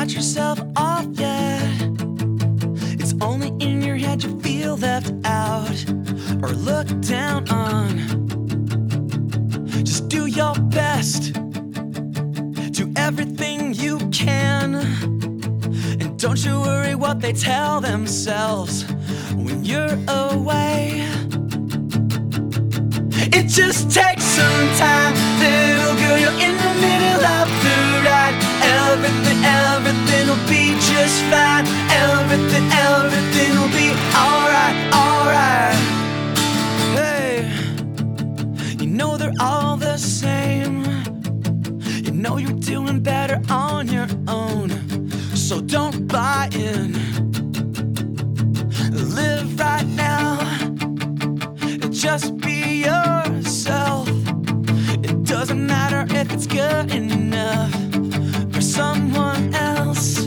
write yourself off yet. It's only in your head you feel left out or looked down on. Just do your best, do everything you can, and don't you worry what they tell themselves when you're away. It just takes some time, little girl, you're in the middle of the ride. Everything will be just fine. Everything will be alright, alright. Hey, you know they're all the same. You know you're doing better on your own, so don't buy in. Live right now, just be yourself. It doesn't matter if it's good enough for someone else.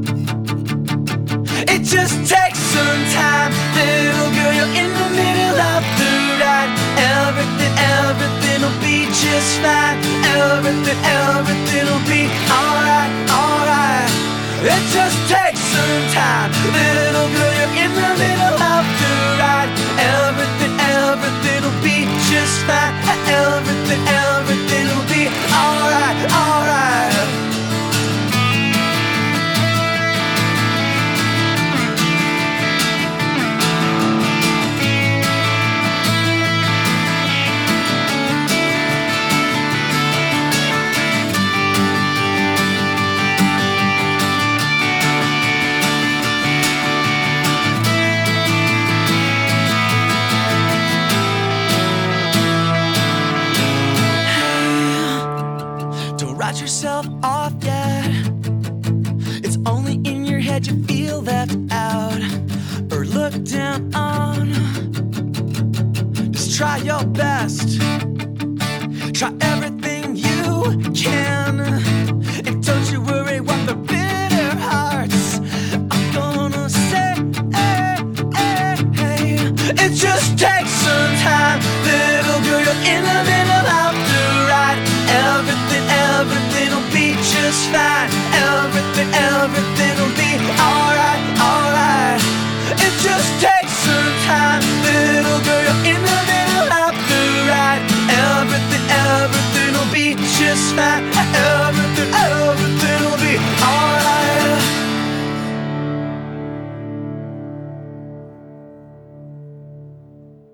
It just takes some time, little girl, you're in the middle of the ride. Everything will be just fine. Everything will be alright, alright. It just takes some time, little girl, you're in the middle of the ride. Everything will be just fine. Everything will be alright, alright. Write yourself off yet. It's only in your head you feel left out or looked down on. Just try your best, try everything you can, and don't you worry what the bitter hearts are gonna say. It just takes some time, little girl, you're in the middle of the ride. Everything will be just fine. Everything will be alright, alright. It just takes some time, little girl, you're in the middle of the ride. Everything will be just fine.